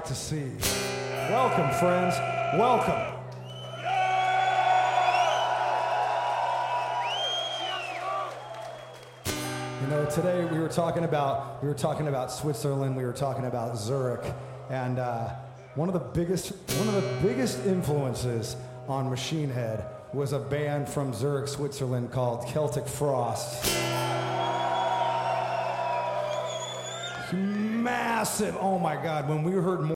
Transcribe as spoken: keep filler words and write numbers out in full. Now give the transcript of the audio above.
like to see. Welcome, friends. Welcome. You know, today we were talking about we were talking about Switzerland. We were talking about Zurich, and uh, one of the biggest one of the biggest influences on Machine Head was a band from Zurich, Switzerland called Celtic Frost. Massive! Oh my God! When we heard more.